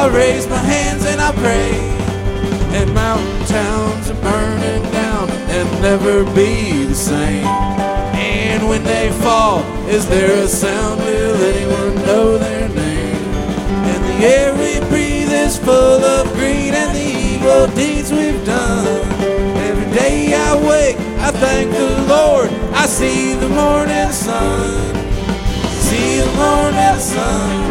I'll raise my hands and I'll pray. And mountain towns are burning down and never be the same. And when they fall, is there a sound? Will anyone know their name? And the air we breathe is full of green, and the evil deeds we've done. Every day I wake, I thank the Lord. I see the morning sun. See the morning sun.